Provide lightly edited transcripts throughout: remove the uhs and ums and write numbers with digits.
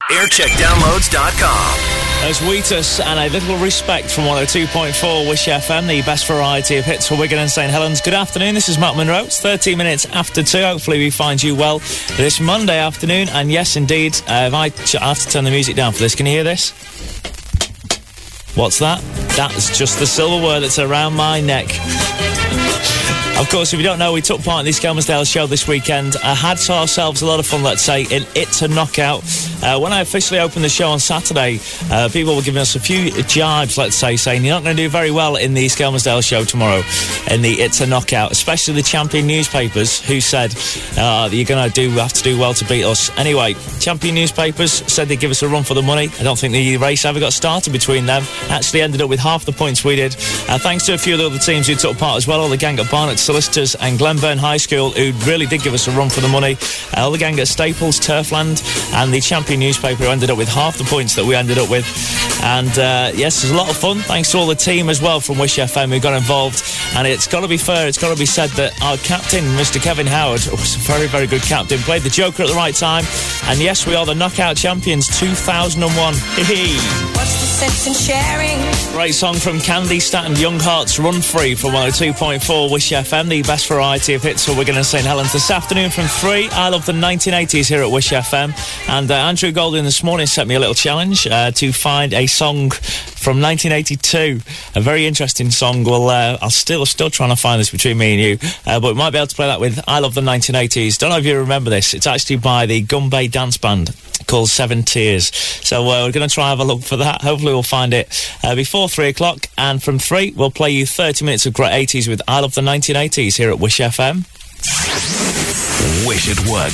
aircheckdownloads.com. There's Wheatus and A Little Respect from 102.4 Wish FM, the best variety of hits for Wigan and St Helens. Good afternoon, this is Matt Monroe. It's 13 minutes after 2. Hopefully we find you well this Monday afternoon. And yes, indeed, I have to turn the music down for this. Can you hear this? What's that? That's just the silverware that's around my neck. Of course, if you don't know, we took part in the Skelmersdale show this weekend. I had ourselves a lot of fun, let's say, in It's a Knockout. When I officially opened the show on Saturday, people were giving us a few jibes, let's say, saying you're not going to do very well in the Skelmersdale show tomorrow in the It's a Knockout, especially the Champion newspapers, who said you're going to have to do well to beat us. Anyway, Champion newspapers said they'd give us a run for the money. I don't think the race ever got started between them. Actually ended up with half the points we did. Thanks to a few of the other teams who took part as well, all the gang at Barnet Solicitors and Glenburn High School, who really did give us a run for the money. All the gang at Staples, Turfland, and the Champion newspaper, who ended up with half the points that we ended up with. And yes, it was a lot of fun. Thanks to all the team as well from Wish FM who got involved. And it's got to be fair, it's got to be said that our captain, Mr. Kevin Howard, was a very, very good captain. Played the Joker at the right time. And yes, we are the Knockout Champions 2001. What's the sense in sharing? Great song from Candy Staton, Young Hearts, Run Free from 102.4 Wish FM, the best variety of hits for Wigan and St Helens. This afternoon from 3, I love the 1980s here at Wish FM. And Andrew Golding this morning set me a little challenge to find a song from 1982. A very interesting song. Well, I'll still trying to find this between me and you, but we might be able to play that with I Love the 1980s. Don't know if you remember this. It's actually by the Gumbay Dance Band called Seven Tears. So we're going to try and have a look for that. Hopefully we'll find it before 3 o'clock. And from 3, we'll play you 30 minutes of great 80s with I Love the 1980s here at Wish FM. Wish it worked.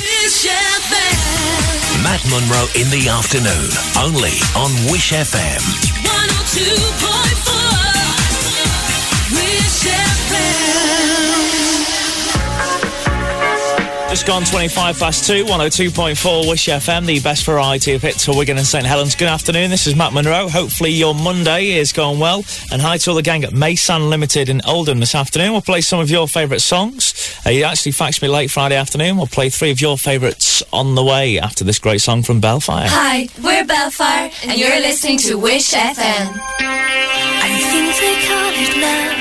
Matt Monroe in the afternoon, only on Wish FM. 102.4 Wish FM. Just gone 25 past 2, 102.4 Wish FM, the best variety of hits for Wigan and St Helens. Good afternoon, this is Matt Monroe. Hopefully your Monday is going well. And hi to all the gang at Maysan Limited in Oldham this afternoon. We'll play some of your favourite songs. You actually faxed me late Friday afternoon. We'll play 3 of your favourites on the way after this great song from Bellfire. Hi, we're Bellfire, and you're listening to Wish FM. I think they call it love.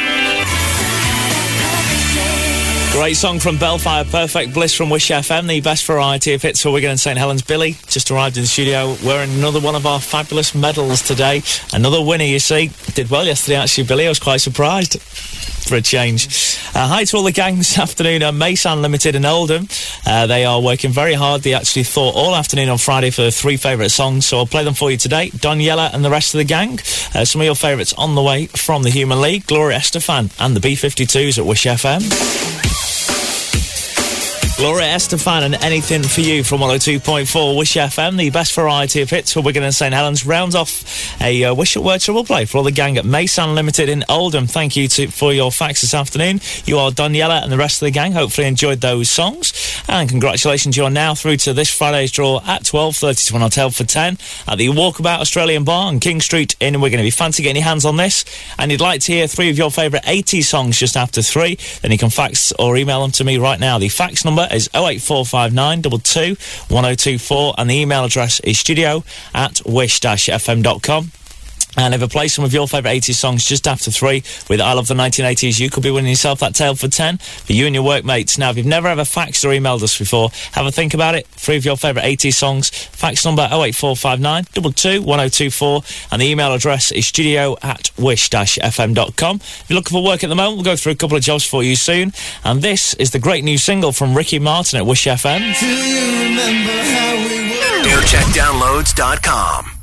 Great song from Bellfire, Perfect Bliss from Wish FM, the best variety of hits for Wigan and St Helens. Billy just arrived in the studio wearing another one of our fabulous medals today. Another winner, you see. Did well yesterday, actually, Billy. I was quite surprised for a change. Hi to all the gang this afternoon at Maysan Limited in Oldham. They are working very hard. They actually thought all afternoon on Friday for 3 favourite songs, so I'll play them for you today. Daniela and the rest of the gang. Some of your favourites on the way from the Human League, Gloria Estefan and the B-52s at Wish FM. Gloria Estefan and Anything For You from 102.4 Wish FM, the best variety of hits for Wigan and St Helens. Rounds off a Wish It Word Trouble play for all the gang at Maysan Limited in Oldham. Thank you for your facts this afternoon. You are Daniela and the rest of the gang. Hopefully enjoyed those songs. And congratulations, you're now through to this Friday's draw at 12:30 to an hotel for 10 at the Walkabout Australian Bar on King Street in Wigan. If you fancy getting your hands on this and you'd like to hear 3 of your favourite 80s songs just after 3, then you can fax or email them to me right now. The fax number is 08459 22 1024 and the email address is studio@wish-fm.com. And if I play some of your favourite 80s songs just after 3 with I Love the 1980s, you could be winning yourself that tale for 10 for you and your workmates. Now, if you've never ever faxed or emailed us before, have a think about it. 3 of your favourite 80s songs. Fax number 08459 22 1024 and the email address is studio@wish-fm.com. If you're looking for work at the moment, we'll go through a couple of jobs for you soon. And this is the great new single from Ricky Martin at Wish FM. aircheckdownloads.com.